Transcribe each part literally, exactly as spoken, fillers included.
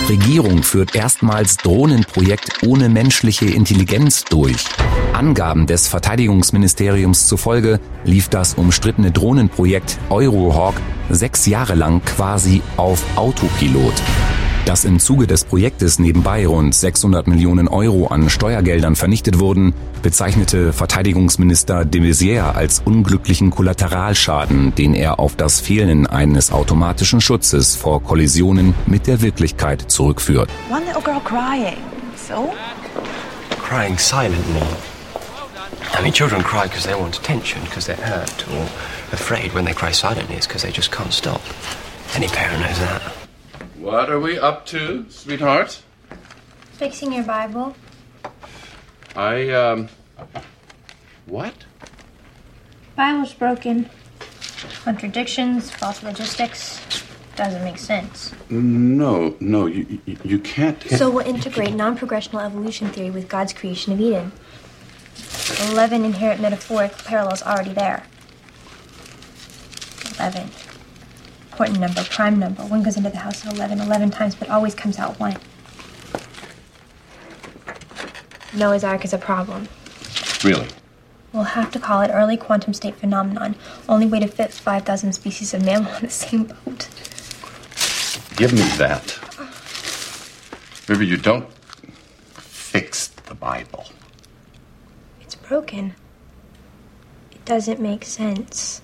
Regierung führt erstmals Drohnenprojekt ohne menschliche Intelligenz durch. Angaben des Verteidigungsministeriums zufolge lief das umstrittene Drohnenprojekt Eurohawk sechs Jahre lang quasi auf Autopilot. Dass im Zuge des Projektes nebenbei rund sechshundert Millionen Euro an Steuergeldern vernichtet wurden, bezeichnete Verteidigungsminister de Maizière als unglücklichen Kollateralschaden, den er auf das Fehlen eines automatischen Schutzes vor Kollisionen mit der Wirklichkeit zurückführt. One little girl crying. So? Crying silently. I mean, children cry because they want attention, because they're hurt or afraid. When they cry silently, it's because they just can't stop. Any parent knows that. What are we up to, sweetheart? Fixing your Bible. I, um... What? Bible's broken. Contradictions, false logistics. Doesn't make sense. No, no, you, you, you can't... So we'll integrate non-progressional evolution theory with God's creation of Eden. Eleven inherent metaphoric parallels already there. Eleven. Important number, prime number. One goes into the house at eleven, eleven times, but always comes out one. Noah's Ark is a problem. Really? We'll have to call it early quantum state phenomenon. Only way to fit five thousand species of mammal on the same boat. Give me that. Maybe you don't fix the Bible. It's broken. It doesn't make sense.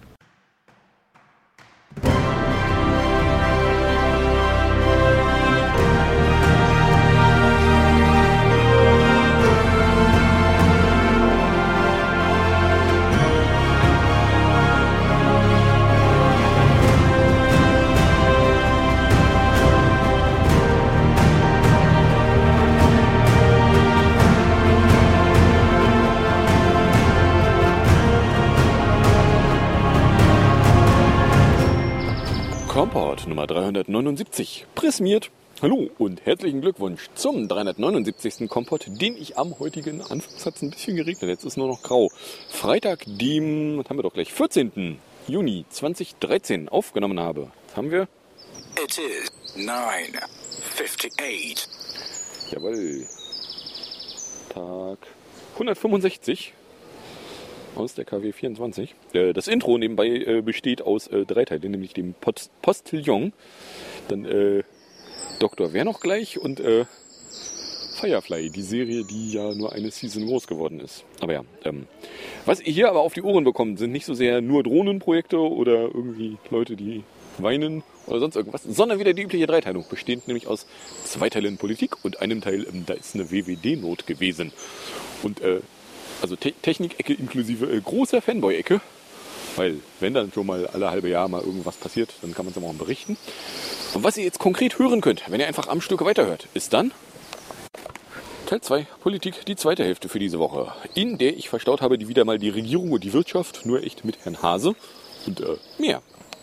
Kompott Nummer dreihundertneunundsiebzig präsentiert. Hallo und herzlichen Glückwunsch zum dreihundertneunundsiebzigsten Kompott, den ich am heutigen, anfangs hat es ein bisschen geregnet, jetzt ist nur noch grau, Freitag, dem, was haben wir doch gleich, vierzehnten Juni zweitausenddreizehn aufgenommen habe. Was haben wir? It is nine fifty-eight. Jawohl. Tag hundertfünfundsechzig. Aus der K W vierundzwanzig. Äh, das Intro nebenbei äh, besteht aus äh, drei Teilen, nämlich dem Post- Postillon, dann äh, Doktor Wer noch gleich und äh, Firefly, die Serie, die ja nur eine Season groß geworden ist. Aber ja, ähm, was ihr hier aber auf die Ohren bekommt, sind nicht so sehr nur Drohnenprojekte oder irgendwie Leute, die weinen oder sonst irgendwas, sondern wieder die übliche Dreiteilung, bestehend nämlich aus zwei Teilen Politik und einem Teil, ähm, da ist eine W W D-Not gewesen. Und äh, Also Te- Technik-Ecke inklusive äh, großer Fanboy-Ecke. Weil wenn dann schon mal alle halbe Jahr mal irgendwas passiert, dann kann man es auch mal berichten. Und was ihr jetzt konkret hören könnt, wenn ihr einfach am Stück weiterhört, ist dann Teil zwei, Politik, die zweite Hälfte für diese Woche. In der ich verstaut habe, die wieder mal die Regierung und die Wirtschaft, nur echt mit Herrn Hase und äh, mehr.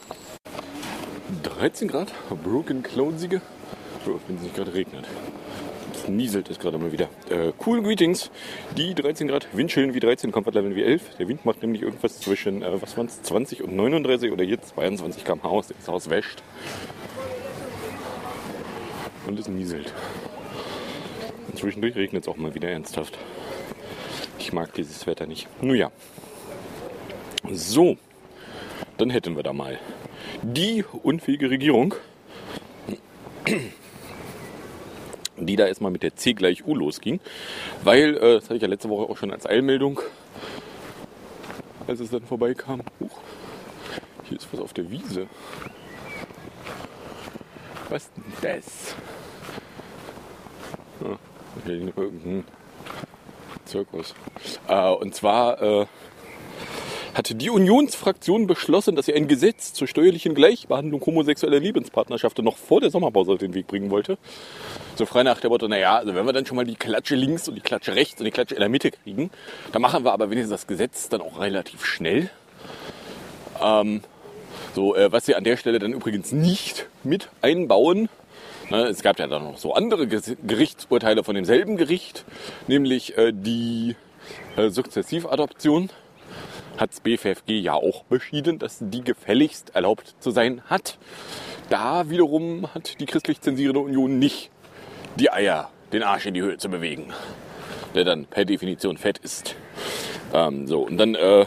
dreizehn Grad, Broken Cloud-Siege. So, wenn es nicht gerade regnet. Es nieselt es gerade mal wieder. Äh, cool Greetings. Die dreizehn Grad, Windchillen wie dreizehn, Comfort Level wie elf. Der Wind macht nämlich irgendwas zwischen, äh, was waren es, zwanzig und neununddreißig oder hier zweiundzwanzig Kilometer pro Stunde. Das Haus wäscht. Und es nieselt. Und zwischendurch regnet es auch mal wieder ernsthaft. Ich mag dieses Wetter nicht. Nun ja. So. Dann hätten wir da mal die unfähige Regierung, die da erstmal mit der C gleich U losging, weil, äh, das hatte ich ja letzte Woche auch schon als Eilmeldung, als es dann vorbeikam. Huch, hier ist was auf der Wiese. Was denn das? Ah, hier liegt irgendein Zirkus. Äh, und zwar äh, hatte die Unionsfraktion beschlossen, dass sie ein Gesetz zur steuerlichen Gleichbehandlung homosexueller Lebenspartnerschaften noch vor der Sommerpause auf den Weg bringen wollte. So frei nach der Motto, naja, also wenn wir dann schon mal die Klatsche links und die Klatsche rechts und die Klatsche in der Mitte kriegen, dann machen wir aber wenigstens das Gesetz dann auch relativ schnell. Ähm, so, äh, was wir an der Stelle dann übrigens nicht mit einbauen. Ne, es gab ja dann noch so andere Gerichtsurteile von demselben Gericht, nämlich äh, die äh, Sukzessivadoption. Hat das B F F G ja auch beschieden, dass die gefälligst erlaubt zu sein hat. da wiederum hat die christlich zensierende Union nicht die Eier, den Arsch in die Höhe zu bewegen, der dann per Definition fett ist. Ähm, so, und dann äh,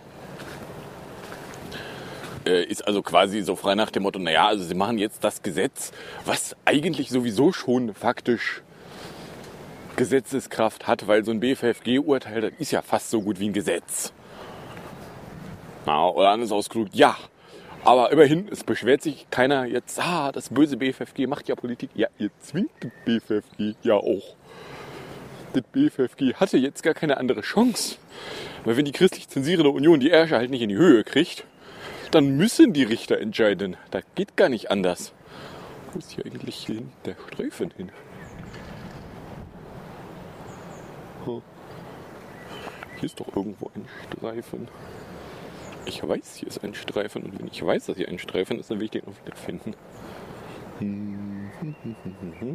äh, ist also quasi so frei nach dem Motto, naja, also sie machen jetzt das Gesetz, was eigentlich sowieso schon faktisch Gesetzeskraft hat, weil so ein B F F G-Urteil, das ist ja fast so gut wie ein Gesetz. Na, oder anders ausgedrückt, ja. Aber immerhin, es beschwert sich keiner jetzt, ah, das böse B F F G macht ja Politik. Ja, ihr zwingt das B F F G ja auch. Das B F F G hatte jetzt gar keine andere Chance. Weil wenn die christlich zensierende Union die Ärsche halt nicht in die Höhe kriegt, dann müssen die Richter entscheiden. Das geht gar nicht anders. Wo ist hier eigentlich hin? Der Streifen hin? Hm. Hier ist doch irgendwo ein Streifen. Ich weiß, hier ist ein Streifen. Und wenn ich weiß, dass hier ein Streifen ist, dann will ich den auch wieder finden. Hm, hm, hm, hm, hm.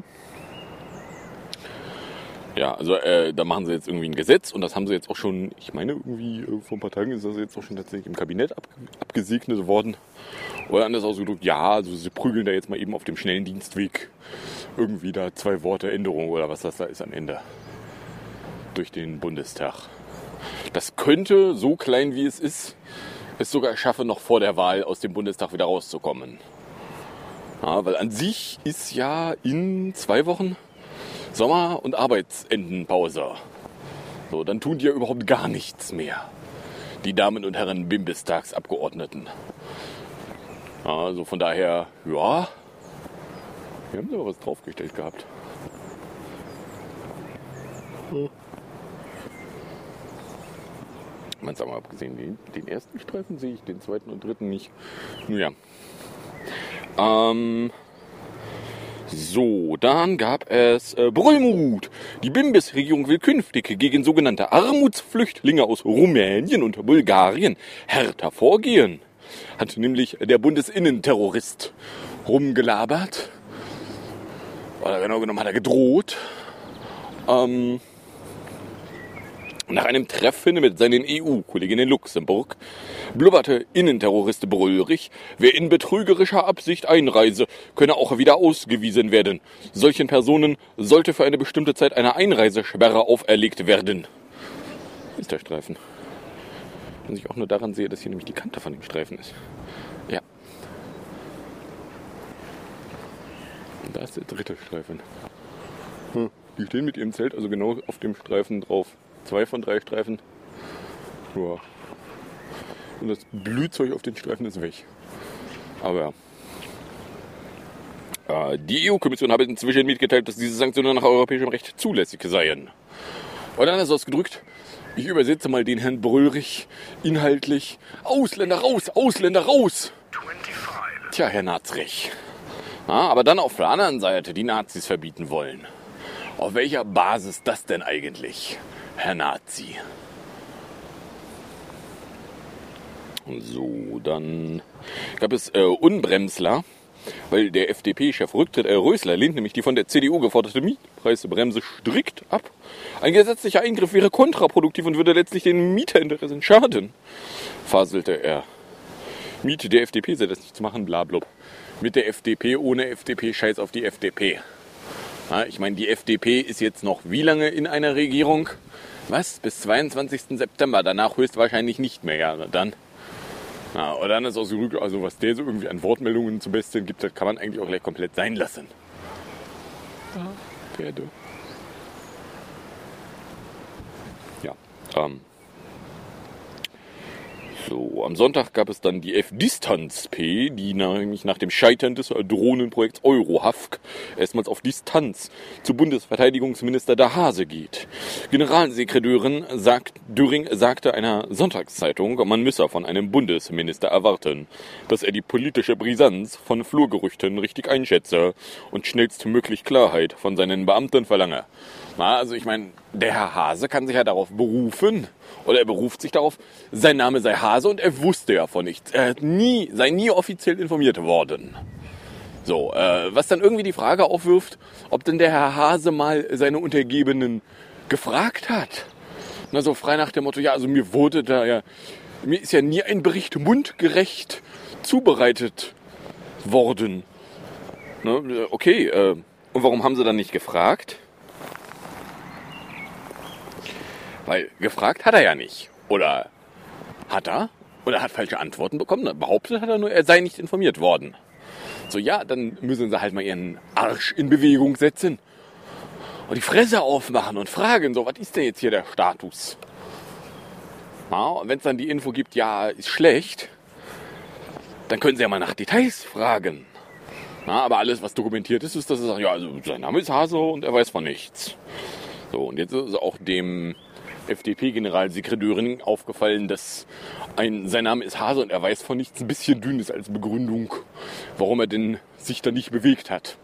Ja, also äh, da machen sie jetzt irgendwie ein Gesetz und das haben sie jetzt auch schon, ich meine irgendwie äh, vor ein paar Tagen ist das jetzt auch schon tatsächlich im Kabinett ab, abgesegnet worden. Oder anders ausgedrückt, ja, also sie prügeln da jetzt mal eben auf dem schnellen Dienstweg irgendwie da zwei Worte Änderung oder was das da ist am Ende durch den Bundestag. Das könnte, so klein wie es ist, es sogar schaffen, noch vor der Wahl aus dem Bundestag wieder rauszukommen. Ja, weil an sich ist ja in zwei Wochen Sommer- und Arbeitsendenpause. So, dann tun die ja überhaupt gar nichts mehr. Die Damen und Herren Bundestagsabgeordneten. Also von daher, ja, wir haben da was draufgestellt gehabt. Hm. Man sagt mal, abgesehen, den, den ersten Streifen sehe ich, den zweiten und dritten nicht. Nun ja. Ähm... So, dann gab es äh, Brüllmut. Die Bundesregierung will künftig gegen sogenannte Armutsflüchtlinge aus Rumänien und Bulgarien härter vorgehen. Hat nämlich der Bundesinnenterrorist rumgelabert. Oder genau genommen hat er gedroht. Ähm, nach einem Treffen mit seinen E U-Kollegen in Luxemburg blubberte Innenterrorist Brüllrich, wer in betrügerischer Absicht einreise, könne auch wieder ausgewiesen werden. Solchen Personen sollte für eine bestimmte Zeit eine Einreisesperre auferlegt werden. Hier ist der Streifen. Wenn ich auch nur daran sehe, dass hier nämlich die Kante von dem Streifen ist. Ja. Und da ist der dritte Streifen. Hm. Die stehen mit ihrem Zelt also genau auf dem Streifen drauf. Zwei von drei Streifen. Ja. Und das Blühzeug auf den Streifen ist weg. Aber ja. Äh, die E U-Kommission habe inzwischen mitgeteilt, dass diese Sanktionen nach europäischem Recht zulässig seien. Und dann ist ausgedrückt, ich übersetze mal den Herrn Brüllrich inhaltlich. Ausländer raus, Ausländer raus! Tja, Herr Nazrich. Ja, aber dann auf der anderen Seite die Nazis verbieten wollen. Auf welcher Basis das denn eigentlich? Herr Nazi. So, dann gab es äh, Unbremsler, weil der F D P-Chef Rücktritt, äh, Rösler lehnt nämlich die von der C D U geforderte Mietpreisbremse strikt ab. Ein gesetzlicher Eingriff wäre kontraproduktiv und würde letztlich den Mieterinteressen schaden, faselte er. Miete der F D P sei das nicht zu machen, blablub. Mit der F D P, ohne F D P, scheiß auf die F D P. Ja, ich meine, die F D P ist jetzt noch wie lange in einer Regierung? Was? Bis zweiundzwanzigsten September. Danach höchstwahrscheinlich nicht mehr. Ja, dann. Ja, oder dann ist auch so, also was der so irgendwie an Wortmeldungen zu Besten gibt, das kann man eigentlich auch gleich komplett sein lassen. Ja, Pferde. Ja, ähm. So, am Sonntag gab es dann die F-Distanz-P, die nämlich nach dem Scheitern des Drohnenprojekts Eurohafk erstmals auf Distanz zu Bundesverteidigungsminister de Haase geht. Generalsekretärin sagt, Döring sagte einer Sonntagszeitung, man müsse von einem Bundesminister erwarten, dass er die politische Brisanz von Flurgerüchten richtig einschätze und schnellstmöglich Klarheit von seinen Beamten verlange. Na, also ich meine, der Herr Haase kann sich ja darauf berufen, oder er beruft sich darauf, sein Name sei Haase und er wusste ja von nichts. Er hat nie, sei nie offiziell informiert worden. So, äh, was dann irgendwie die Frage aufwirft, ob denn der Herr Haase mal seine Untergebenen gefragt hat. Na, so frei nach dem Motto, ja, also mir wurde da ja, mir ist ja nie ein Bericht mundgerecht zubereitet worden. Ne? Okay, äh, und warum haben sie dann nicht gefragt? Weil gefragt hat er ja nicht. Oder hat er? Oder hat falsche Antworten bekommen? Behauptet hat er nur, er sei nicht informiert worden. So, ja, dann müssen sie halt mal ihren Arsch in Bewegung setzen. Und die Fresse aufmachen und fragen, so, was ist denn jetzt hier der Status? Ja, und wenn es dann die Info gibt, ja, ist schlecht, dann können sie ja mal nach Details fragen. Ja, aber alles, was dokumentiert ist, ist, dass sie sagen, ja, also sein Name ist Hase und er weiß von nichts. So, und jetzt ist auch dem F D P-Generalsekretärin aufgefallen, dass ein, sein Name ist Hase und er weiß von nichts ein bisschen dünn ist als Begründung, warum er denn sich da nicht bewegt hat.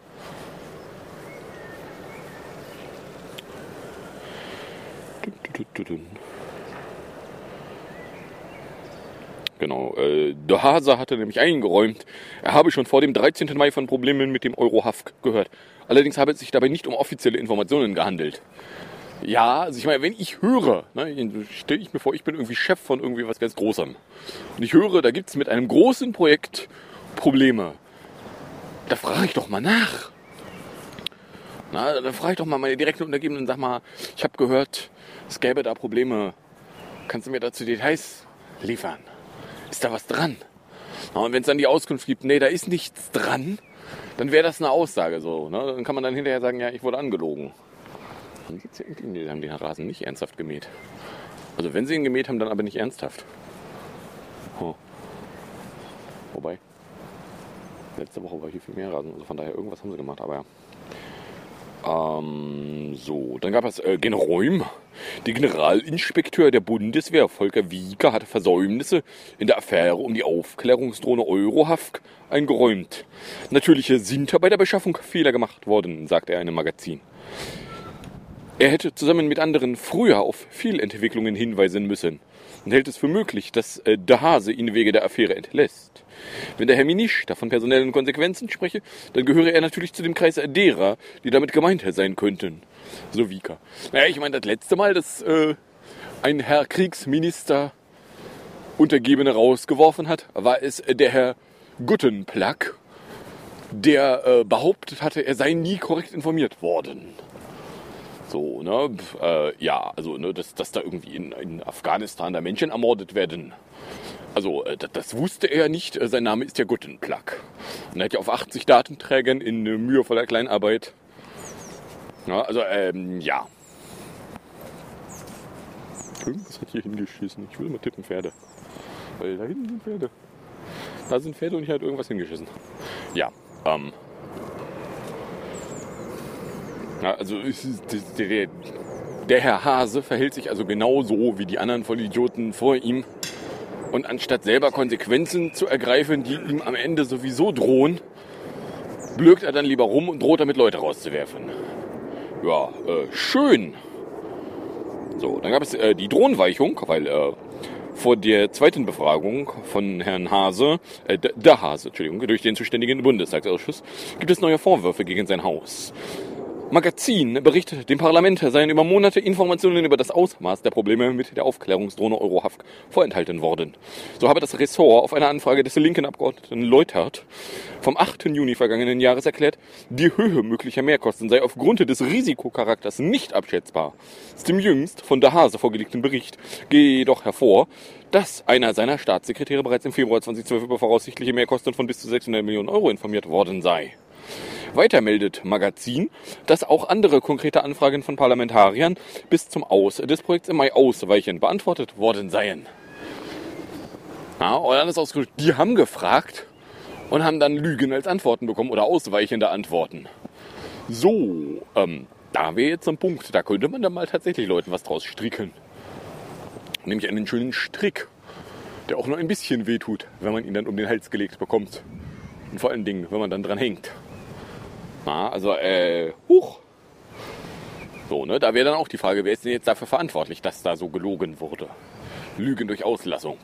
Genau, äh, der Hase hatte nämlich eingeräumt, er habe schon vor dem dreizehnten Mai von Problemen mit dem Euro-Hafk gehört. Allerdings habe es sich dabei nicht um offizielle Informationen gehandelt. Ja, also ich meine, wenn ich höre, ne, stelle ich mir vor, ich bin irgendwie Chef von irgendwie was ganz Großem. Und ich höre, da gibt es mit einem großen Projekt Probleme. Da frage ich doch mal nach. Na, da frage ich doch mal meine direkten Untergebenen und sag mal, ich habe gehört, es gäbe da Probleme. Kannst du mir dazu Details liefern? Ist da was dran? Na, und wenn es dann die Auskunft gibt, nee, da ist nichts dran, dann wäre das eine Aussage so. Ne? Dann kann man dann hinterher sagen, ja, ich wurde angelogen. Dann gibt's ja irgendwie, die haben den Rasen nicht ernsthaft gemäht. Also wenn sie ihn gemäht haben, dann aber nicht ernsthaft. Huh. Wobei, letzte Woche war hier viel mehr Rasen, also von daher irgendwas haben sie gemacht, aber ja. Ähm, so, dann gab es äh, Generäum. Der Generalinspekteur der Bundeswehr, Volker Wieker, hatte Versäumnisse in der Affäre um die Aufklärungsdrohne Euro-Hafk eingeräumt. Natürlich sind bei der Beschaffung Fehler gemacht worden, sagte er in einem Magazin. Er hätte zusammen mit anderen früher auf Fehlentwicklungen hinweisen müssen und hält es für möglich, dass äh, der Hase ihn wegen der Affäre entlässt. Wenn der Herr Minister von personellen Konsequenzen spreche, dann gehöre er natürlich zu dem Kreis derer, die damit gemeint sein könnten. So Wieker. Naja, ich meine, das letzte Mal, dass äh, ein Herr Kriegsminister Untergebene rausgeworfen hat, war es äh, der Herr Guttenplack, der äh, behauptet hatte, er sei nie korrekt informiert worden. So, ne, äh, ja, also, ne, dass, dass da irgendwie in, in Afghanistan da Menschen ermordet werden. Also, äh, das, das wusste er nicht. Äh, sein Name ist ja Guttenplack. Und er hat ja auf achtzig Datenträgern in äh, mühevoller Kleinarbeit. Ja, also, ähm, ja. Irgendwas hat hier hingeschissen. Ich will mal tippen Pferde. Weil da hinten sind Pferde. Da sind Pferde und hier hat irgendwas hingeschissen. Ja, ähm. Ja, also der, der Herr Hase verhält sich also genauso wie die anderen Vollidioten vor ihm. Und anstatt selber Konsequenzen zu ergreifen, die ihm am Ende sowieso drohen, blökt er dann lieber rum und droht damit Leute rauszuwerfen. Ja, äh, schön. So, dann gab es äh, die Drohnenweichung, weil äh, vor der zweiten Befragung von Herrn Hase, äh, der Hase, Entschuldigung, durch den zuständigen Bundestagsausschuss, gibt es neue Vorwürfe gegen sein Haus. Magazin berichtet, dem Parlament seien über Monate Informationen über das Ausmaß der Probleme mit der Aufklärungsdrohne Euro-Hafk vorenthalten worden. So habe das Ressort auf eine Anfrage des linken Abgeordneten Leutert vom achten Juni vergangenen Jahres erklärt, die Höhe möglicher Mehrkosten sei aufgrund des Risikocharakters nicht abschätzbar. Aus dem jüngst von der Hase vorgelegten Bericht gehe jedoch hervor, dass einer seiner Staatssekretäre bereits im Februar zweitausendzwölf über voraussichtliche Mehrkosten von bis zu sechshundert Millionen Euro informiert worden sei. Weiter meldet Magazin, dass auch andere konkrete Anfragen von Parlamentariern bis zum Aus des Projekts im Mai ausweichend beantwortet worden seien. Ja, oder anders ausgedrückt, die haben gefragt und haben dann Lügen als Antworten bekommen oder ausweichende Antworten. So, ähm, da wäre jetzt ein Punkt, da könnte man dann mal tatsächlich Leuten was draus stricken. Nämlich einen schönen Strick, der auch nur ein bisschen wehtut, wenn man ihn dann um den Hals gelegt bekommt. Und vor allen Dingen, wenn man dann dran hängt. Na, also, äh, huch. So, ne, da wäre dann auch die Frage, wer ist denn jetzt dafür verantwortlich, dass da so gelogen wurde? Lügen durch Auslassung.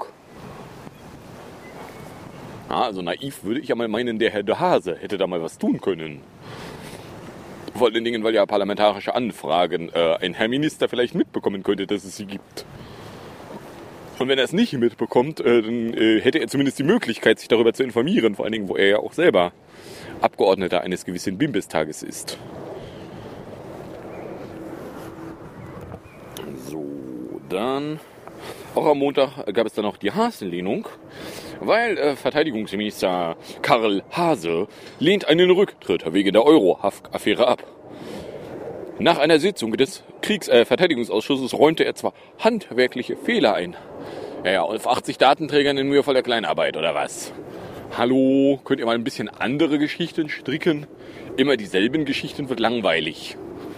Na, also naiv würde ich ja mal meinen, der Herr de Hase hätte da mal was tun können. Vor allen Dingen, weil ja parlamentarische Anfragen äh, ein Herr Minister vielleicht mitbekommen könnte, dass es sie gibt. Und wenn er es nicht mitbekommt, äh, dann äh, hätte er zumindest die Möglichkeit, sich darüber zu informieren, vor allen Dingen, wo er ja auch selber Abgeordneter eines gewissen Bimbestages ist. So, dann... Auch am Montag gab es dann noch die Haase-Lehnung, weil äh, Verteidigungsminister Karl Haase lehnt einen Rücktritt wegen der Euro-Affäre ab. Nach einer Sitzung des Kriegs äh, Verteidigungsausschusses räumte er zwar handwerkliche Fehler ein. Ja, ja, auf achtzig Datenträgern in mühevoller Kleinarbeit, oder was? Hallo, könnt ihr mal ein bisschen andere Geschichten stricken? Immer dieselben Geschichten wird langweilig.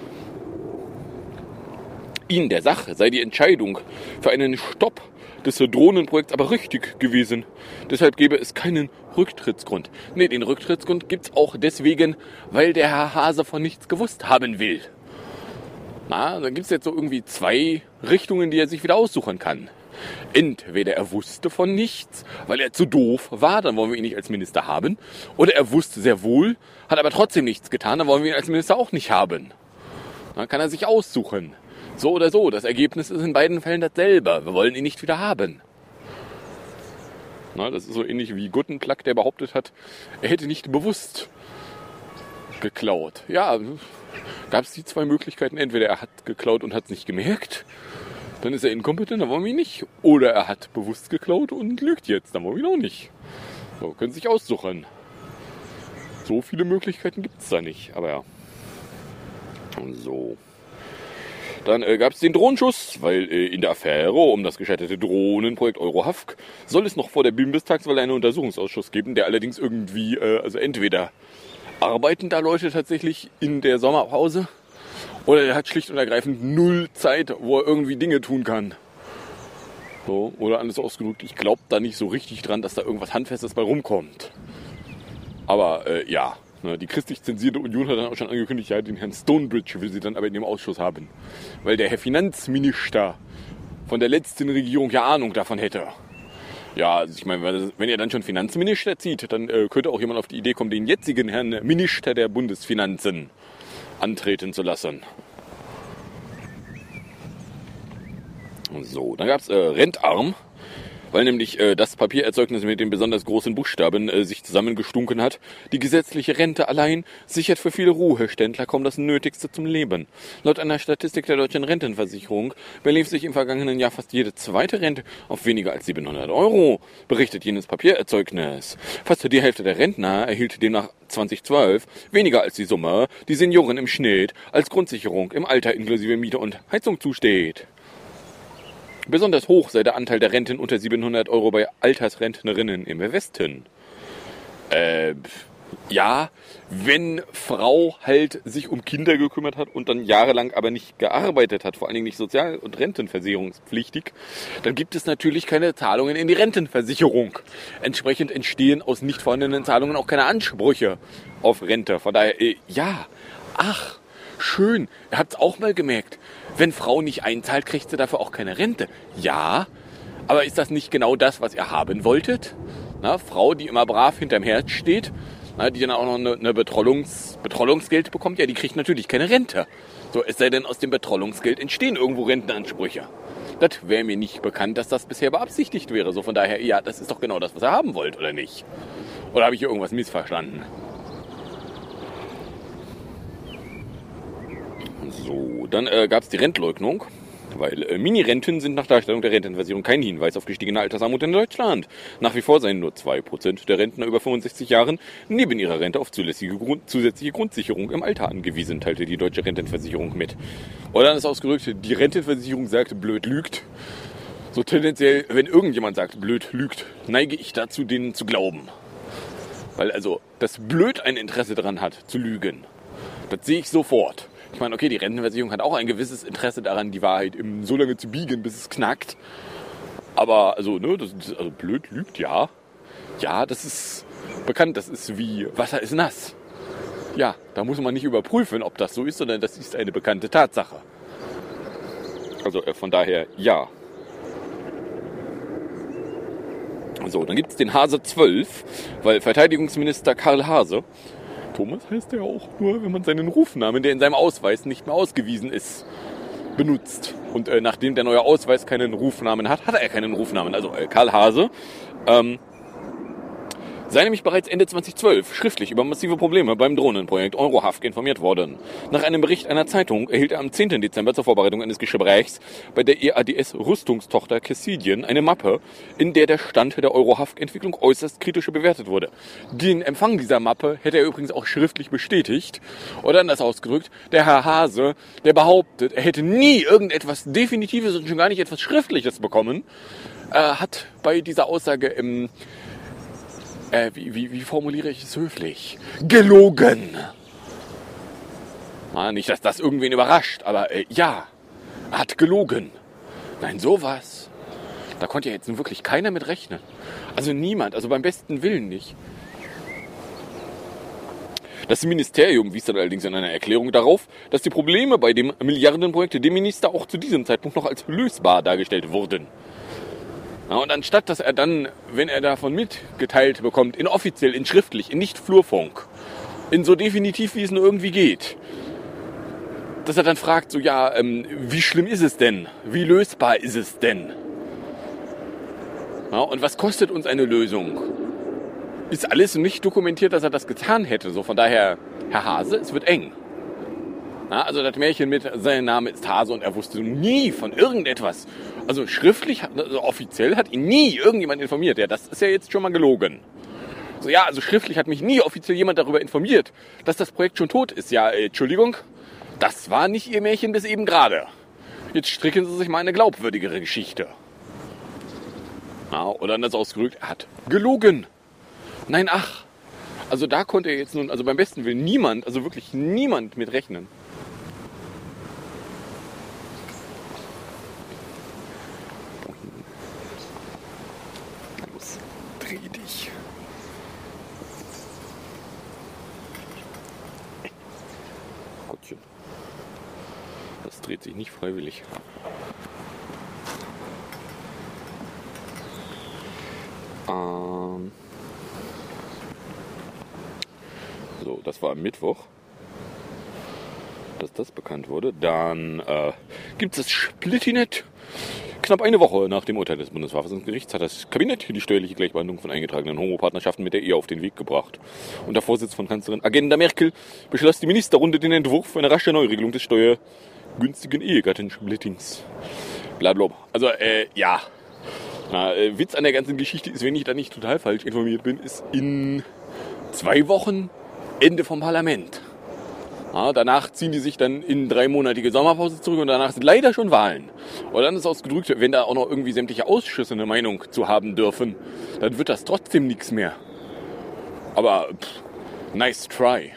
In der Sache sei die Entscheidung für einen Stopp des Drohnenprojekts aber richtig gewesen. Deshalb gäbe es keinen Rücktrittsgrund. Nee, den Rücktrittsgrund gibt's auch deswegen, weil der Herr Haase von nichts gewusst haben will. Na, dann gibt's jetzt so irgendwie zwei Richtungen, die er sich wieder aussuchen kann. Entweder er wusste von nichts, weil er zu doof war, dann wollen wir ihn nicht als Minister haben. Oder er wusste sehr wohl, hat aber trotzdem nichts getan, dann wollen wir ihn als Minister auch nicht haben. Dann kann er sich aussuchen. So oder so, das Ergebnis ist in beiden Fällen dasselbe. Wir wollen ihn nicht wieder haben. Na, das ist so ähnlich wie Guttenplack, der behauptet hat, er hätte nicht bewusst geklaut. Ja, gab es die zwei Möglichkeiten. Entweder er hat geklaut und hat es nicht gemerkt, dann ist er inkompetent, dann wollen wir ihn nicht. Oder er hat bewusst geklaut und lügt jetzt, dann wollen wir ihn auch nicht. So, können Sie sich aussuchen. So viele Möglichkeiten gibt es da nicht, aber ja. So. Dann äh, gab es den Drohnenschuss, weil äh, in der Affäre um das gescheiterte Drohnenprojekt Eurohafk soll es noch vor der Bundestagswahl einen Untersuchungsausschuss geben, der allerdings irgendwie, äh, also entweder arbeiten da Leute tatsächlich in der Sommerpause oder der hat schlicht und ergreifend null Zeit, wo er irgendwie Dinge tun kann. So, oder anders ausgedrückt, ich glaube da nicht so richtig dran, dass da irgendwas Handfestes bei rumkommt. Aber äh, ja. Die christlich zensierte Union hat dann auch schon angekündigt, ja, den Herrn Stonebridge will sie dann aber in dem Ausschuss haben. Weil der Herr Finanzminister von der letzten Regierung ja Ahnung davon hätte. Ja, also ich meine, wenn er dann schon Finanzminister zieht, dann äh, könnte auch jemand auf die Idee kommen, den jetzigen Herrn Minister der Bundesfinanzen antreten zu lassen. So, dann gab es äh, Rentarm. Weil nämlich äh, das Papiererzeugnis mit den besonders großen Buchstaben äh, sich zusammengestunken hat. Die gesetzliche Rente allein sichert für viele Ruheständler kaum das Nötigste zum Leben. Laut einer Statistik der Deutschen Rentenversicherung belief sich im vergangenen Jahr fast jede zweite Rente auf weniger als siebenhundert Euro, berichtet jenes Papiererzeugnis. Fast die Hälfte der Rentner erhielt demnach zweitausendzwölf weniger als die Summe, die Senioren im Schnitt als Grundsicherung im Alter inklusive Miete und Heizung zusteht. Besonders hoch sei der Anteil der Renten unter siebenhundert Euro bei Altersrentnerinnen im Westen. Äh, ja, wenn Frau halt sich um Kinder gekümmert hat und dann jahrelang aber nicht gearbeitet hat, vor allen Dingen nicht sozial- und rentenversicherungspflichtig, dann gibt es natürlich keine Zahlungen in die Rentenversicherung. Entsprechend entstehen aus nicht vorhandenen Zahlungen auch keine Ansprüche auf Rente. Von daher, äh, ja, ach, schön, ihr habt es auch mal gemerkt. Wenn Frau nicht einzahlt, kriegt sie dafür auch keine Rente. Ja, aber ist das nicht genau das, was ihr haben wolltet? Na, Frau, die immer brav hinterm Herd steht, na, die dann auch noch eine, eine Betrollungs, Betrollungsgeld bekommt, ja, die kriegt natürlich keine Rente. So, es sei denn, aus dem Betrollungsgeld entstehen irgendwo Rentenansprüche. Das wäre mir nicht bekannt, dass das bisher beabsichtigt wäre. So, von daher, ja, das ist doch genau das, was ihr haben wollt, oder nicht? Oder habe ich hier irgendwas missverstanden? So, dann äh, gab es die Rentleugnung, weil äh, Mini-Renten sind nach Darstellung der Rentenversicherung kein Hinweis auf gestiegene Altersarmut in Deutschland. Nach wie vor seien nur zwei Prozent der Rentner über fünfundsechzig Jahren neben ihrer Rente auf zulässige Grund, zusätzliche Grundsicherung im Alter angewiesen, teilte die deutsche Rentenversicherung mit. Oder dann ist ausgedrückt, die Rentenversicherung sagt, blöd lügt. So tendenziell, wenn irgendjemand sagt, blöd lügt, neige ich dazu, denen zu glauben. Weil also, dass blöd ein Interesse daran hat, zu lügen, das sehe ich sofort. Ich meine, okay, die Rentenversicherung hat auch ein gewisses Interesse daran, die Wahrheit eben so lange zu biegen, bis es knackt. Aber, also, ne, das ist, also blöd lügt, ja. Ja, das ist bekannt, das ist wie Wasser ist nass. Ja, da muss man nicht überprüfen, ob das so ist, sondern das ist eine bekannte Tatsache. Also, äh, von daher, ja. So, dann gibt es den Haase zwölf, weil Verteidigungsminister Karl Haase, Thomas heißt er auch nur, wenn man seinen Rufnamen, der in seinem Ausweis nicht mehr ausgewiesen ist, benutzt. Und äh, nachdem der neue Ausweis keinen Rufnamen hat, hat er keinen Rufnamen. Also äh, Karl Hase ähm, sei nämlich bereits Ende zweitausendzwölf schriftlich über massive Probleme beim Drohnenprojekt Eurohavc informiert worden. Nach einem Bericht einer Zeitung erhielt er am zehnten Dezember zur Vorbereitung eines Gesprächs bei der E A D S-Rüstungstochter Kessidien eine Mappe, in der der Stand der Eurohavc-Entwicklung äußerst kritisch bewertet wurde. Den Empfang dieser Mappe hätte er übrigens auch schriftlich bestätigt. Oder anders ausgedrückt, der Herr Hase, der behauptet, er hätte nie irgendetwas Definitives und schon gar nicht etwas Schriftliches bekommen, äh, hat bei dieser Aussage im Äh, wie, wie, wie formuliere ich es höflich? Gelogen. Na, nicht, dass das irgendwen überrascht, aber äh, ja, er hat gelogen. Nein, sowas. Da konnte ja jetzt nun wirklich keiner mit rechnen. Also niemand, also beim besten Willen nicht. Das Ministerium wies dann allerdings in einer Erklärung darauf, dass die Probleme bei dem Milliardenprojekt dem Minister auch zu diesem Zeitpunkt noch als lösbar dargestellt wurden. Ja, und anstatt, dass er dann, wenn er davon mitgeteilt bekommt, in offiziell, in schriftlich, in nicht Flurfunk, in so definitiv, wie es nur irgendwie geht, dass er dann fragt, so ja, ähm, wie schlimm ist es denn? Wie lösbar ist es denn? Ja, und was kostet uns eine Lösung? Ist alles nicht dokumentiert, dass er das getan hätte. So von daher, Herr Hase, es wird eng. Ja, also das Märchen mit, sein Name ist Hase und er wusste nie von irgendetwas. Also schriftlich, also offiziell hat ihn nie irgendjemand informiert. Ja, das ist ja jetzt schon mal gelogen. So, ja, also schriftlich hat mich nie offiziell jemand darüber informiert, dass das Projekt schon tot ist. Ja, äh, Entschuldigung, das war nicht Ihr Märchen bis eben gerade. Jetzt stricken Sie sich mal eine glaubwürdigere Geschichte. Ja, oder anders ausgedrückt, er hat gelogen. Nein, ach. Also da konnte er jetzt nun, also beim besten Willen niemand, also wirklich niemand mit rechnen. Los, dreh dich. Gottchen. Das dreht sich nicht freiwillig. Ähm... So, das war am Mittwoch, dass das bekannt wurde. Dann äh, gibt es das Splittinet. Knapp eine Woche nach dem Urteil des Bundesverfassungsgerichts hat das Kabinett die steuerliche Gleichbehandlung von eingetragenen Homopartnerschaften mit der Ehe auf den Weg gebracht. Unter Vorsitz von Kanzlerin Agenda Merkel beschloss die Ministerrunde den Entwurf für eine rasche Neuregelung des steuergünstigen Ehegattensplittings. Blablabla. Also, äh, ja. Na, äh, Witz an der ganzen Geschichte ist, wenn ich da nicht total falsch informiert bin, ist in zwei Wochen Ende vom Parlament. Ja, danach ziehen die sich dann in dreimonatige Sommerpause zurück und danach sind leider schon Wahlen. Und dann ist ausgedrückt, wenn da auch noch irgendwie sämtliche Ausschüsse eine Meinung zu haben dürfen, dann wird das trotzdem nichts mehr. Aber pff, nice try.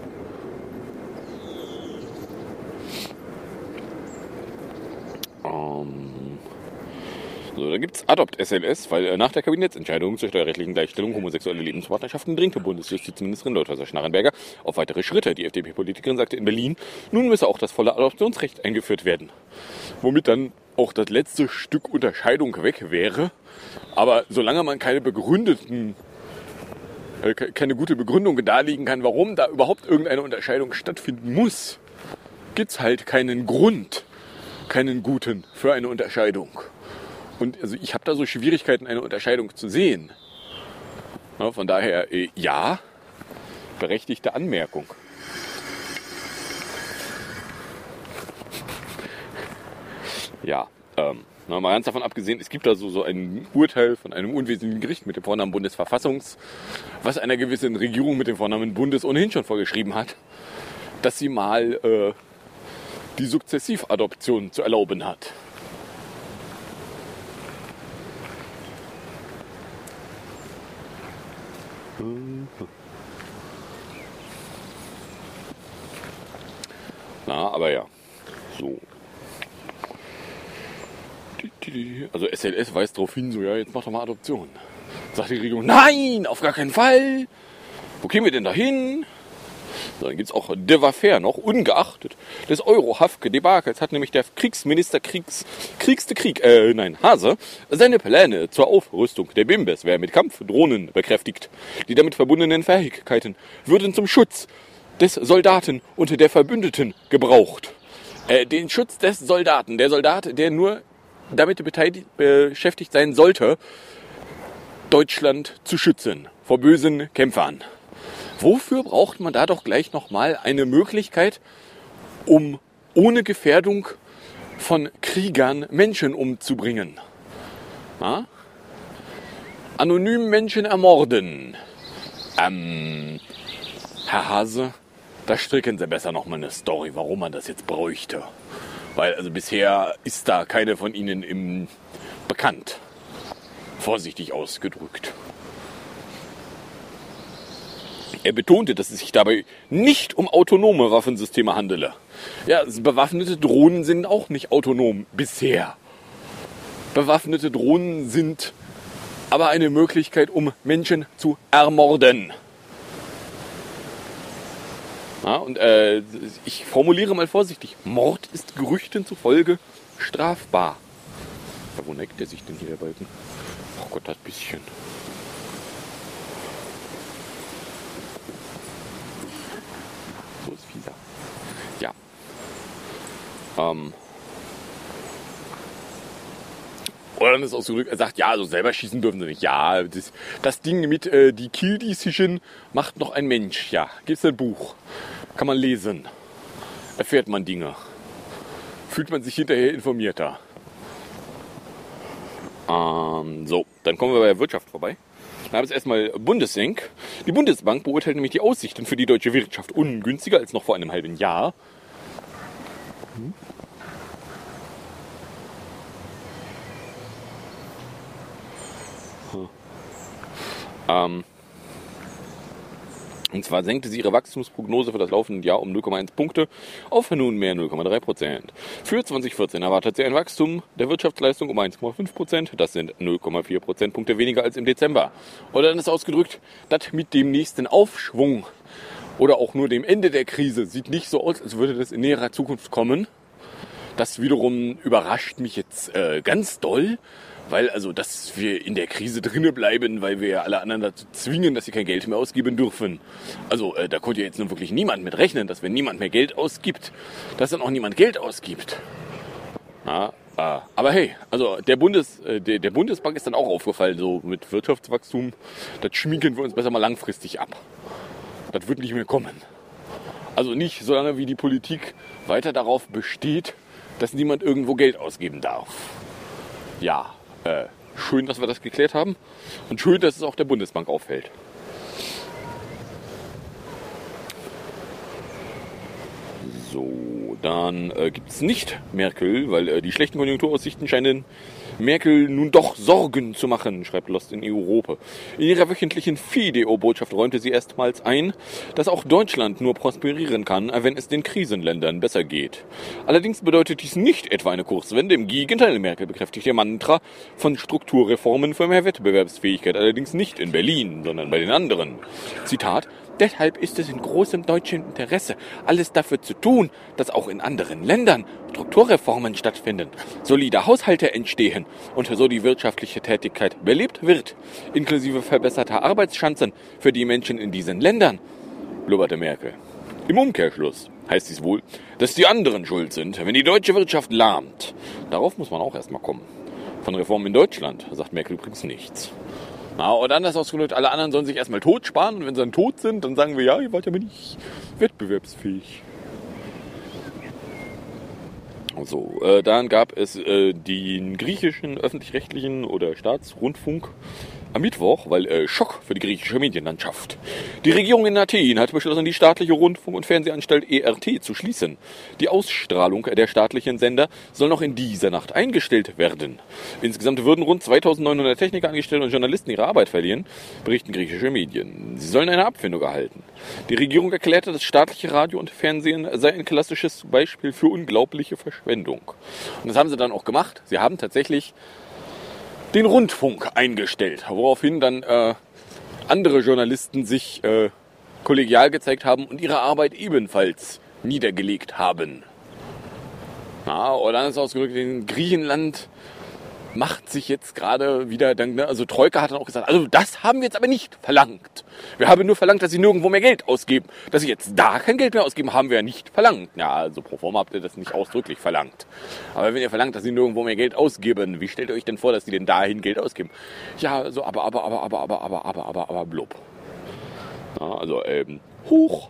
Ähm... So, da gibt's Adopt S L S, weil äh, nach der Kabinettsentscheidung zur steuerrechtlichen Gleichstellung homosexuelle Lebenspartnerschaften drängte Bundesjustizministerin Leuthäuser-Schnarrenberger auf weitere Schritte. Die F D P-Politikerin sagte in Berlin, nun müsse auch das volle Adoptionsrecht eingeführt werden. Womit dann auch das letzte Stück Unterscheidung weg wäre. Aber solange man keine begründeten, äh, keine gute Begründung darlegen kann, warum da überhaupt irgendeine Unterscheidung stattfinden muss, gibt's halt keinen Grund, keinen guten für eine Unterscheidung. Und also ich habe da so Schwierigkeiten, eine Unterscheidung zu sehen. Ja, von daher, äh, ja, berechtigte Anmerkung. Ja, ähm, mal ganz davon abgesehen, es gibt da so, so ein Urteil von einem unwesentlichen Gericht mit dem Vornamen Bundesverfassungs, was einer gewissen Regierung mit dem Vornamen Bundes ohnehin schon vorgeschrieben hat, dass sie mal äh, die Sukzessivadoption zu erlauben hat. Na, aber ja, so. Also S L S weist darauf hin, so ja, jetzt mach doch mal Adoption. Sagt die Regierung, nein, auf gar keinen Fall. Wo kämen wir denn da hin? So, dann gibt es auch de Waffaire noch, ungeachtet des Eurohavc-Debakels hat nämlich der Kriegsminister Kriegs, Kriegste Krieg, äh, nein, Hase, seine Pläne zur Aufrüstung der Bundeswehr mit Kampfdrohnen bekräftigt. Die damit verbundenen Fähigkeiten würden zum Schutz des Soldaten und der Verbündeten gebraucht. Äh, den Schutz des Soldaten. Der Soldat, der nur damit beteiligt, beschäftigt sein sollte, Deutschland zu schützen vor bösen Kämpfern. Wofür braucht man da doch gleich nochmal eine Möglichkeit, um ohne Gefährdung von Kriegern Menschen umzubringen? Na? Anonym Menschen ermorden. Ähm, Herr Hase, da stricken Sie besser nochmal eine Story, warum man das jetzt bräuchte. Weil also bisher ist da keine von Ihnen im bekannt. Vorsichtig ausgedrückt. Er betonte, dass es sich dabei nicht um autonome Waffensysteme handele. Ja, bewaffnete Drohnen sind auch nicht autonom bisher. Bewaffnete Drohnen sind aber eine Möglichkeit, um Menschen zu ermorden. Ja, und äh, ich formuliere mal vorsichtig. Mord ist Gerüchten zufolge strafbar. Ja, wo neckt der sich denn hier, der Balken? Oh Gott, das bisschen. So ist fieser. Ja. Ähm. Oder dann ist auch zurück, er sagt, ja, also selber schießen dürfen sie nicht. Ja, das, das Ding mit äh, die Kill Decision macht noch ein Mensch. Ja, gibt's ein Buch. Kann man lesen. Erfährt man Dinge. Fühlt man sich hinterher informierter. Ähm, so, dann kommen wir bei der Wirtschaft vorbei. Da haben wir erstmal Bundesbank. Die Bundesbank beurteilt nämlich die Aussichten für die deutsche Wirtschaft ungünstiger als noch vor einem halben Jahr. Hm. Hm. Ähm, und zwar senkte sie ihre Wachstumsprognose für das laufende Jahr um null Komma eins Punkte auf nunmehr null Komma drei Prozent. Für zwanzig vierzehn erwartet sie ein Wachstum der Wirtschaftsleistung um eins Komma fünf Prozent. Das sind null Komma vier Prozentpunkte weniger als im Dezember. Oder dann ist ausgedrückt, dass mit dem nächsten Aufschwung oder auch nur dem Ende der Krise sieht nicht so aus, als würde das in näherer Zukunft kommen. Das wiederum überrascht mich jetzt äh, ganz doll. Weil also, dass wir in der Krise drinne bleiben, weil wir alle anderen dazu zwingen, dass sie kein Geld mehr ausgeben dürfen. Also, äh, da konnte ja jetzt nun wirklich niemand mit rechnen, dass wenn niemand mehr Geld ausgibt, dass dann auch niemand Geld ausgibt. Na, äh, aber hey, also der, Bundes, äh, der, der Bundesbank ist dann auch aufgefallen, so mit Wirtschaftswachstum, das schminken wir uns besser mal langfristig ab. Das wird nicht mehr kommen. Also nicht, solange wie die Politik weiter darauf besteht, dass niemand irgendwo Geld ausgeben darf. Ja. Äh, schön, dass wir das geklärt haben und schön, dass es auch der Bundesbank auffällt. So, dann äh, gibt es nicht Merkel, weil äh, die schlechten Konjunkturaussichten scheinen Merkel nun doch Sorgen zu machen, schreibt Lost in Europa. In ihrer wöchentlichen Fideo-Botschaft räumte sie erstmals ein, dass auch Deutschland nur prosperieren kann, wenn es den Krisenländern besser geht. Allerdings bedeutet dies nicht etwa eine Kurswende. Im Gegenteil, Merkel bekräftigt ihr Mantra von Strukturreformen für mehr Wettbewerbsfähigkeit. Allerdings nicht in Berlin, sondern bei den anderen. Zitat: Deshalb ist es in großem deutschen Interesse, alles dafür zu tun, dass auch in anderen Ländern Strukturreformen stattfinden, solide Haushalte entstehen und so die wirtschaftliche Tätigkeit belebt wird, inklusive verbesserter Arbeitschancen für die Menschen in diesen Ländern, blubberte Merkel. Im Umkehrschluss heißt dies wohl, dass die anderen schuld sind, wenn die deutsche Wirtschaft lahmt. Darauf muss man auch erstmal kommen. Von Reformen in Deutschland sagt Merkel übrigens nichts. Na, und anders ausgedrückt, alle anderen sollen sich erstmal tot sparen und wenn sie dann tot sind, dann sagen wir, ja, ihr wart ja nicht wettbewerbsfähig. So, äh, dann gab es äh, den griechischen öffentlich-rechtlichen oder Staatsrundfunk am Mittwoch, weil äh, Schock für die griechische Medienlandschaft. Die Regierung in Athen hat beschlossen, die staatliche Rundfunk- und Fernsehanstalt E R T zu schließen. Die Ausstrahlung der staatlichen Sender soll noch in dieser Nacht eingestellt werden. Insgesamt würden rund zweitausendneunhundert Techniker, Angestellte und Journalisten ihre Arbeit verlieren, berichten griechische Medien. Sie sollen eine Abfindung erhalten. Die Regierung erklärte, das staatliche Radio und Fernsehen sei ein klassisches Beispiel für unglaubliche Verschwendung. Und das haben sie dann auch gemacht. Sie haben tatsächlich den Rundfunk eingestellt, woraufhin dann äh, andere Journalisten sich äh, kollegial gezeigt haben und ihre Arbeit ebenfalls niedergelegt haben. Na, oder dann ist ausgedrückt, in Griechenland macht sich jetzt gerade wieder, ne, also Troika hat dann auch gesagt, also das haben wir jetzt aber nicht verlangt. Wir haben nur verlangt, dass sie nirgendwo mehr Geld ausgeben. Dass sie jetzt da kein Geld mehr ausgeben, haben wir ja nicht verlangt. Ja, also pro forma habt ihr das nicht ausdrücklich verlangt. Aber wenn ihr verlangt, dass sie nirgendwo mehr Geld ausgeben, wie stellt ihr euch denn vor, dass sie denn dahin Geld ausgeben? Ja, so aber, aber, aber, aber, aber, aber, aber, aber, aber, blub. Ja, also, ähm, hoch.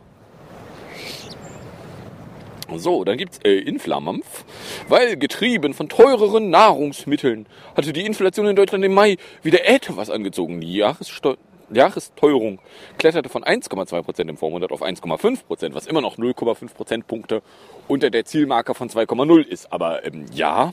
So, dann gibt's äh, Inflamampf, weil getrieben von teureren Nahrungsmitteln hatte die Inflation in Deutschland im Mai wieder etwas angezogen. Die Jahressteu- Jahresteuerung kletterte von eins Komma zwei Prozent im Vormonat auf eins Komma fünf Prozent, was immer noch null Komma fünf Prozentpunkte unter der Zielmarke von zwei Komma null ist. Aber ähm, ja,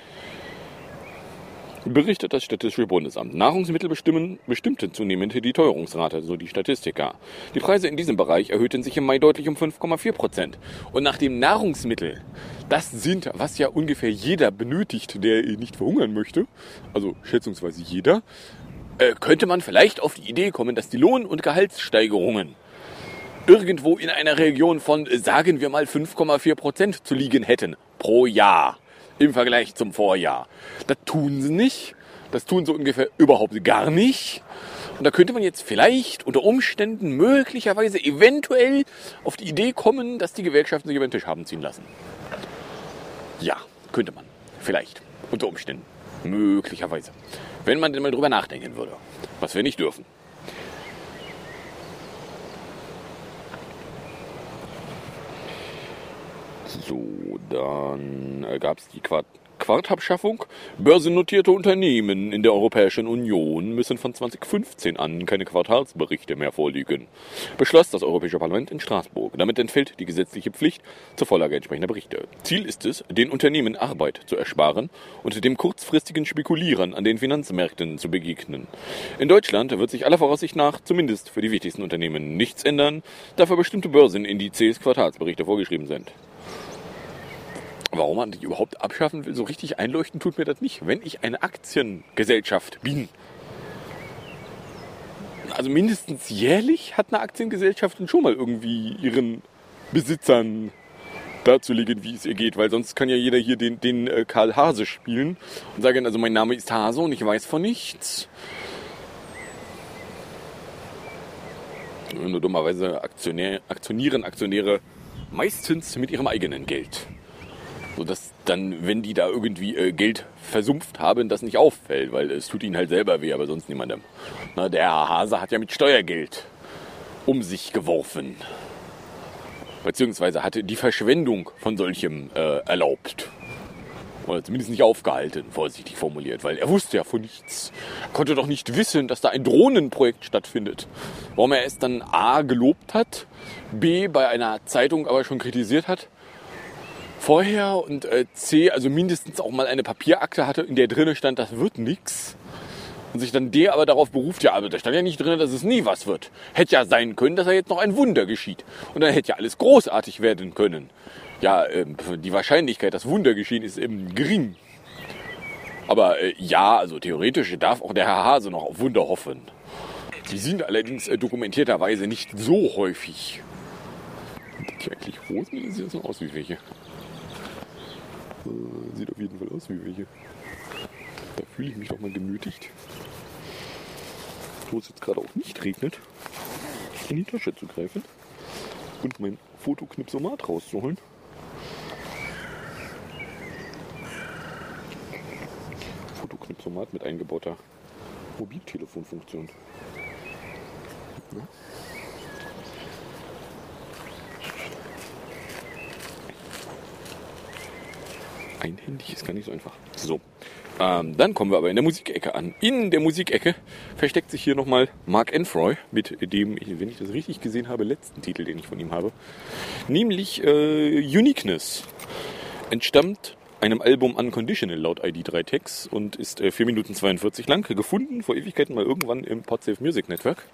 berichtet das Statistische Bundesamt. Nahrungsmittel bestimmen, bestimmten zunehmend die Teuerungsrate, so die Statistiker. Die Preise in diesem Bereich erhöhten sich im Mai deutlich um fünf Komma vier Prozent. Und nachdem Nahrungsmittel, das sind, was ja ungefähr jeder benötigt, der nicht verhungern möchte, also schätzungsweise jeder, äh, könnte man vielleicht auf die Idee kommen, dass die Lohn- und Gehaltssteigerungen irgendwo in einer Region von, sagen wir mal, fünf Komma vier Prozent zu liegen hätten pro Jahr. Im Vergleich zum Vorjahr. Das tun sie nicht. Das tun sie ungefähr überhaupt gar nicht. Und da könnte man jetzt vielleicht unter Umständen möglicherweise eventuell auf die Idee kommen, dass die Gewerkschaften sich über den Tisch haben ziehen lassen. Ja, könnte man. Vielleicht. Unter Umständen. Möglicherweise. Wenn man denn mal drüber nachdenken würde. Was wir nicht dürfen. So, dann äh, gab es die Quart- Quartabschaffung. Börsennotierte Unternehmen in der Europäischen Union müssen von zwanzig fünfzehn an keine Quartalsberichte mehr vorlegen, beschloss das Europäische Parlament in Straßburg. Damit entfällt die gesetzliche Pflicht zur Vorlage entsprechender Berichte. Ziel ist es, den Unternehmen Arbeit zu ersparen und dem kurzfristigen Spekulieren an den Finanzmärkten zu begegnen. In Deutschland wird sich aller Voraussicht nach, zumindest für die wichtigsten Unternehmen, nichts ändern, da für bestimmte Börsenindizes Quartalsberichte vorgeschrieben sind. Warum man die überhaupt abschaffen will, so richtig einleuchten tut mir das nicht. Wenn ich eine Aktiengesellschaft bin, also mindestens jährlich hat eine Aktiengesellschaft dann schon mal irgendwie ihren Besitzern darzulegen, wie es ihr geht. Weil sonst kann ja jeder hier den, den äh, Karl Hase spielen und sagen, also mein Name ist Hase und ich weiß von nichts. Nur dummerweise Aktionär, aktionieren Aktionäre meistens mit ihrem eigenen Geld. Sodass dann, wenn die da irgendwie äh, Geld versumpft haben, das nicht auffällt, weil es tut ihnen halt selber weh, aber sonst niemandem. Na, der Herr Hase hat ja mit Steuergeld um sich geworfen. Beziehungsweise hatte die Verschwendung von solchem äh, erlaubt. Oder zumindest nicht aufgehalten, vorsichtig formuliert, weil er wusste ja von nichts. Er konnte doch nicht wissen, dass da ein Drohnenprojekt stattfindet. Warum er es dann A gelobt hat, B bei einer Zeitung aber schon kritisiert hat, vorher und äh, C, also mindestens auch mal eine Papierakte hatte, in der drin stand, das wird nix. Und sich dann D aber darauf beruft, ja, aber da stand ja nicht drin, dass es nie was wird. Hätte ja sein können, dass da jetzt noch ein Wunder geschieht. Und dann hätte ja alles großartig werden können. Ja, äh, die Wahrscheinlichkeit, dass Wunder geschehen, ist eben gering. Aber äh, ja, also theoretisch darf auch der Herr Hase noch auf Wunder hoffen. Die sind allerdings äh, dokumentierterweise nicht so häufig. Sind die eigentlich Rosen oder sieht das noch aus wie welche? Sieht auf jeden Fall aus wie welche. Da fühle ich mich doch mal genötigt, wo es jetzt gerade auch nicht regnet, in die Tasche zu greifen und mein Fotoknipsomat rauszuholen. Fotoknipsomat mit eingebauter Mobiltelefonfunktion. Ja. Einhändig ist gar nicht so einfach. So, ähm, dann kommen wir aber in der Musikecke an. In der Musikecke versteckt sich hier nochmal Mark Anthroy mit dem, wenn ich das richtig gesehen habe, letzten Titel, den ich von ihm habe. Nämlich äh, Uniqueness. Entstammt einem Album Unconditional laut I D drei Text und ist äh, vier Minuten zweiundvierzig lang. Gefunden vor Ewigkeiten mal irgendwann im Podsafe Music Network.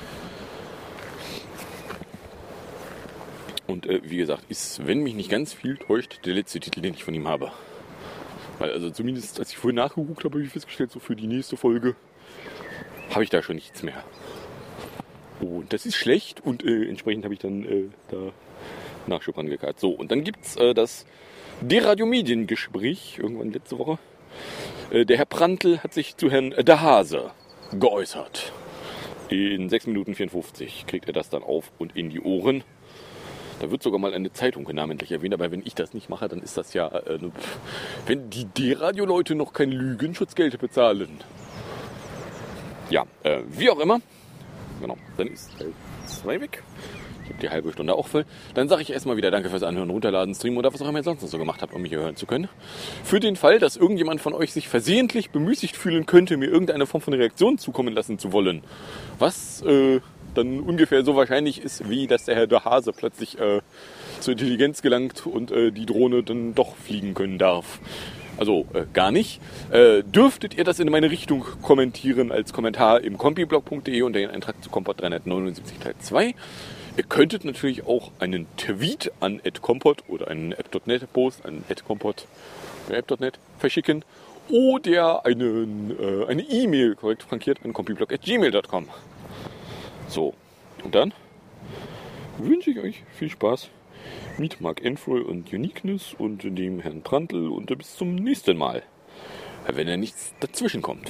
Und äh, wie gesagt, ist, wenn mich nicht ganz viel täuscht, der letzte Titel, den ich von ihm habe. Weil also zumindest, als ich vorhin nachgeguckt habe, habe ich festgestellt, so für die nächste Folge habe ich da schon nichts mehr. Und das ist schlecht und äh, entsprechend habe ich dann äh, da Nachschub rangekarrt. So, und dann gibt es äh, das D-Radio-Medien-Gespräch, irgendwann letzte Woche, Äh, der Herr Prantl hat sich zu Herrn De Haase geäußert. In sechs Minuten vierundfünfzig kriegt er das dann auf und in die Ohren. Da wird sogar mal eine Zeitung namentlich erwähnt, aber wenn ich das nicht mache, dann ist das ja, äh, wenn die D-Radio-Leute noch kein Lügenschutzgeld bezahlen. Ja, äh, wie auch immer. Genau, dann ist Teil zwei weg. Ich habe die halbe Stunde auch voll. Dann sage ich erstmal wieder danke fürs Anhören, Runterladen, Streamen oder was auch immer ihr sonst noch so gemacht habt, um mich hier hören zu können. Für den Fall, dass irgendjemand von euch sich versehentlich bemüßigt fühlen könnte, mir irgendeine Form von Reaktion zukommen lassen zu wollen, was äh, dann ungefähr so wahrscheinlich ist, wie dass der Herr De Haase plötzlich äh, zur Intelligenz gelangt und äh, die Drohne dann doch fliegen können darf. Also äh, gar nicht. Äh, dürftet ihr das in meine Richtung kommentieren als Kommentar im kompiblog punkt de unter den Eintrag zu Kompott dreihundertneunundsiebzig Teil zwei. Ihr könntet natürlich auch einen Tweet an at kompott oder einen app punkt net Post an at kompott oder app punkt net verschicken oder einen, äh, eine E-Mail korrekt frankiert an kompiblog at gmail punkt com. So, und dann wünsche ich euch viel Spaß mit Mark Enfroy und Uniqueness und dem Herrn Prantl und bis zum nächsten Mal, wenn er nichts dazwischen kommt.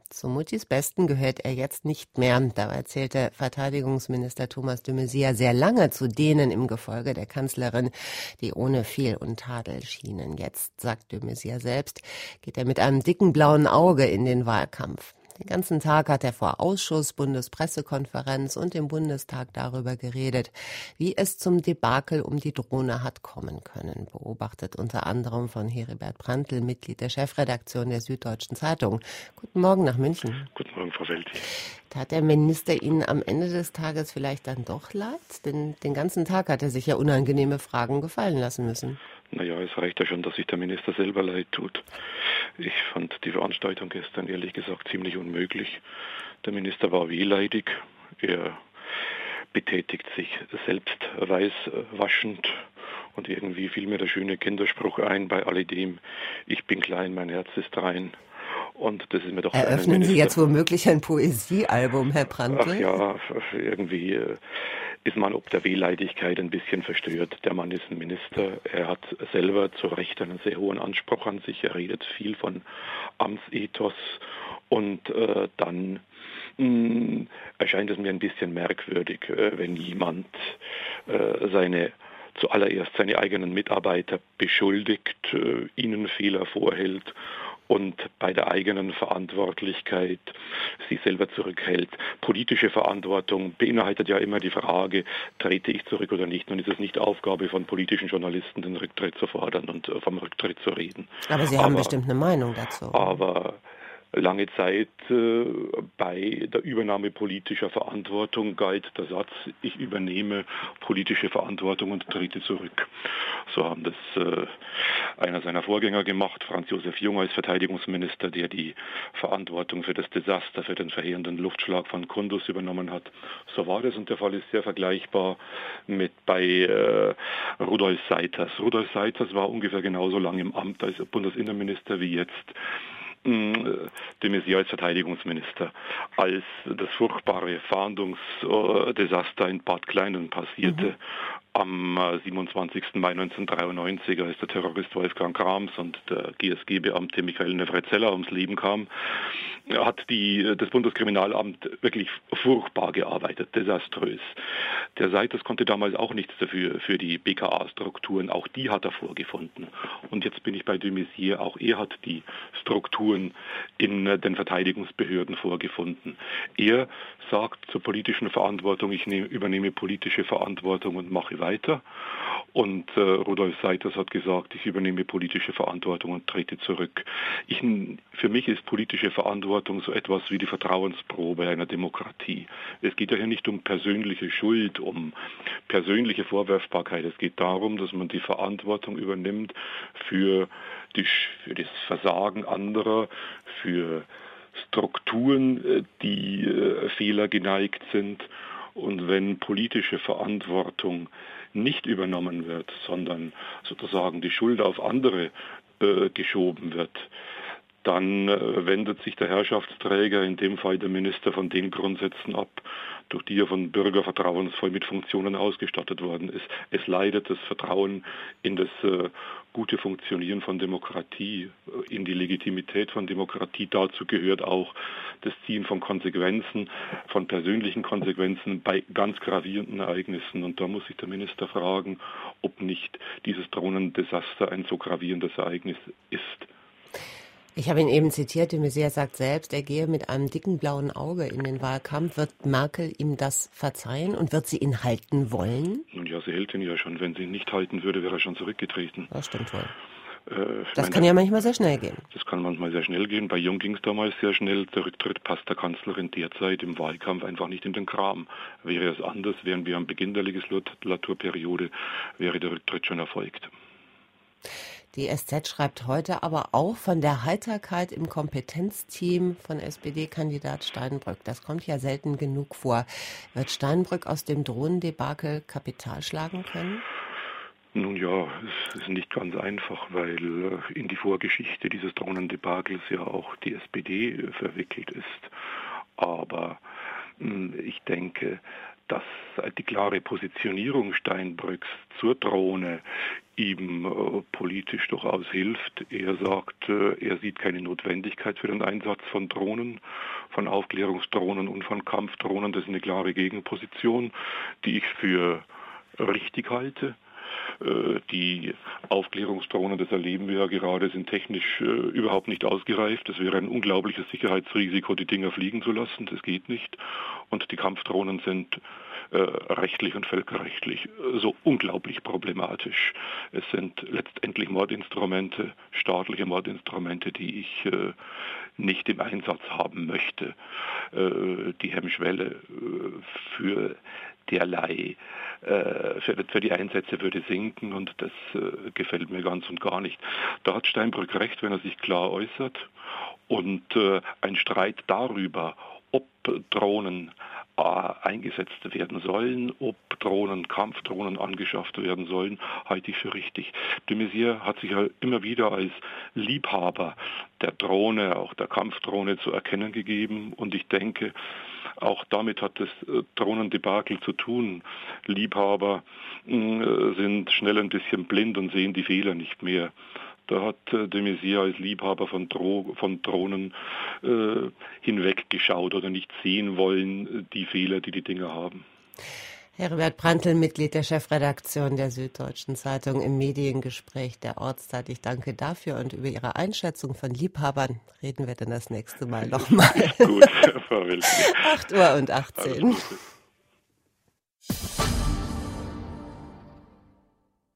Zu Muttis Besten gehört er jetzt nicht mehr. Dabei zählte Verteidigungsminister Thomas de Maizière sehr lange zu denen im Gefolge der Kanzlerin, die ohne Fehl und Tadel schienen. Jetzt, sagt de Maizière selbst, geht er mit einem dicken blauen Auge in den Wahlkampf. Den ganzen Tag hat er vor Ausschuss, Bundespressekonferenz und im Bundestag darüber geredet, wie es zum Debakel um die Drohne hat kommen können. Beobachtet unter anderem von Heribert Prantl, Mitglied der Chefredaktion der Süddeutschen Zeitung. Guten Morgen nach München. Guten Morgen, Frau Welti. Tat der Minister Ihnen am Ende des Tages vielleicht dann doch leid? Denn den ganzen Tag hat er sich ja unangenehme Fragen gefallen lassen müssen. Naja, es reicht ja schon, dass sich der Minister selber leid tut. Ich fand die Veranstaltung gestern ehrlich gesagt ziemlich unmöglich. Der Minister war wehleidig. Er betätigt sich selbst weißwaschend. Und irgendwie fiel mir der schöne Kinderspruch ein bei alledem: Ich bin klein, mein Herz ist rein. Und das ist mir doch Eröffnen Sie jetzt womöglich ein Poesiealbum, Herr Prantl? Ach ja, irgendwie ist man ob der Wehleidigkeit ein bisschen verstört. Der Mann ist ein Minister. Er hat selber zu Recht einen sehr hohen Anspruch an sich. Er redet viel von Amtsethos. Und äh, dann mh, erscheint es mir ein bisschen merkwürdig, äh, wenn jemand äh, seine zuallererst seine eigenen Mitarbeiter beschuldigt, äh, ihnen Fehler vorhält und bei der eigenen Verantwortlichkeit sich selber zurückhält. Politische Verantwortung beinhaltet ja immer die Frage, trete ich zurück oder nicht. Nun ist es nicht Aufgabe von politischen Journalisten, den Rücktritt zu fordern und vom Rücktritt zu reden. Aber Sie haben aber, bestimmt eine Meinung dazu. Aber lange Zeit äh, bei der Übernahme politischer Verantwortung galt der Satz, ich übernehme politische Verantwortung und trete zurück. So haben das äh, einer seiner Vorgänger gemacht, Franz Josef Jung als Verteidigungsminister, der die Verantwortung für das Desaster, für den verheerenden Luftschlag von Kunduz übernommen hat. So war das und der Fall ist sehr vergleichbar mit bei äh, Rudolf Seiters. Rudolf Seiters war ungefähr genauso lange im Amt als Bundesinnenminister wie jetzt de Maizière als Verteidigungsminister. Als das furchtbare Fahndungsdesaster in Bad Kleinen passierte, mhm. am siebenundzwanzigsten Mai neunzehnhundertdreiundneunzig, als der Terrorist Wolfgang Krams und der G S G-Beamte Michael Nevrezella ums Leben kam, hat die, das Bundeskriminalamt wirklich furchtbar gearbeitet, desaströs. Der Seiters konnte damals auch nichts dafür, für die B K A-Strukturen, auch die hat er vorgefunden. Und jetzt bin ich bei de Maizière, auch er hat die Strukturen in den Verteidigungsbehörden vorgefunden. Er sagt zur politischen Verantwortung, ich nehme, übernehme politische Verantwortung und mache weiter. Und äh, Rudolf Seiters hat gesagt, ich übernehme politische Verantwortung und trete zurück. Ich, für mich ist politische Verantwortung so etwas wie die Vertrauensprobe einer Demokratie. Es geht ja hier nicht um persönliche Schuld, um persönliche Vorwerfbarkeit. Es geht darum, dass man die Verantwortung übernimmt für, die, für das Versagen anderer, für Strukturen, die äh, Fehler geneigt sind. Und wenn politische Verantwortung nicht übernommen wird, sondern sozusagen die Schuld auf andere äh, geschoben wird, dann äh, wendet sich der Herrschaftsträger, in dem Fall der Minister, von den Grundsätzen ab, durch die er von Bürger vertrauensvoll mit Funktionen ausgestattet worden ist. Es leidet das Vertrauen in das äh, gute Funktionieren von Demokratie, in die Legitimität von Demokratie. Dazu gehört auch das Ziehen von Konsequenzen, von persönlichen Konsequenzen bei ganz gravierenden Ereignissen. Und da muss sich der Minister fragen, ob nicht dieses Drohnendesaster ein so gravierendes Ereignis ist. Ich habe ihn eben zitiert, de Maizière sagt selbst, er gehe mit einem dicken blauen Auge in den Wahlkampf. Wird Merkel ihm das verzeihen und wird sie ihn halten wollen? Nun ja, sie hält ihn ja schon. Wenn sie ihn nicht halten würde, wäre er schon zurückgetreten. Das stimmt wohl. Äh, das meine, kann ja manchmal sehr schnell gehen. Das kann manchmal sehr schnell gehen. Bei Jung ging es damals sehr schnell. Der Rücktritt passt der Kanzlerin derzeit im Wahlkampf einfach nicht in den Kram. Wäre es anders, wären wir am Beginn der Legislaturperiode, wäre der Rücktritt schon erfolgt. Die S Z schreibt heute aber auch von der Heiterkeit im Kompetenzteam von S P D-Kandidat Steinbrück. Das kommt ja selten genug vor. Wird Steinbrück aus dem Drohnendebakel Kapital schlagen können? Nun ja, es ist nicht ganz einfach, weil in die Vorgeschichte dieses Drohnendebakels ja auch die S P D verwickelt ist. Aber ich denke, dass die klare Positionierung Steinbrücks zur Drohne ihm äh, politisch durchaus hilft. Er sagt, äh, er sieht keine Notwendigkeit für den Einsatz von Drohnen, von Aufklärungsdrohnen und von Kampfdrohnen. Das ist eine klare Gegenposition, die ich für richtig halte. Äh, die Aufklärungsdrohnen, das erleben wir ja gerade, sind technisch äh, überhaupt nicht ausgereift. Es wäre ein unglaubliches Sicherheitsrisiko, die Dinger fliegen zu lassen. Das geht nicht. Und die Kampfdrohnen sind äh, rechtlich und völkerrechtlich äh, so unglaublich problematisch. Es sind letztendlich Mordinstrumente, staatliche Mordinstrumente, die ich äh, nicht im Einsatz haben möchte. Äh, die Hemmschwelle äh, für derlei äh, für, für die Einsätze würde sinken und das äh, gefällt mir ganz und gar nicht. Da hat Steinbrück recht, wenn er sich klar äußert und äh, ein Streit darüber, ob Drohnen äh, eingesetzt werden sollen, ob Drohnen, Kampfdrohnen angeschafft werden sollen, halte ich für richtig. De Maizière hat sich ja immer wieder als Liebhaber der Drohne, auch der Kampfdrohne zu erkennen gegeben und ich denke, auch damit hat das äh, Drohnendebakel zu tun. Liebhaber äh, sind schnell ein bisschen blind und sehen die Fehler nicht mehr. Da hat äh, de Maizière als Liebhaber von, Dro- von Drohnen äh, hinweggeschaut oder nicht sehen wollen, äh, die Fehler, die die Dinger haben. Heribert Prantl, Mitglied der Chefredaktion der Süddeutschen Zeitung im Mediengespräch der Ortszeit. Ich danke dafür und über Ihre Einschätzung von Liebhabern reden wir dann das nächste Mal nochmal. Gut, Frau Wilke. acht Uhr und achtzehn.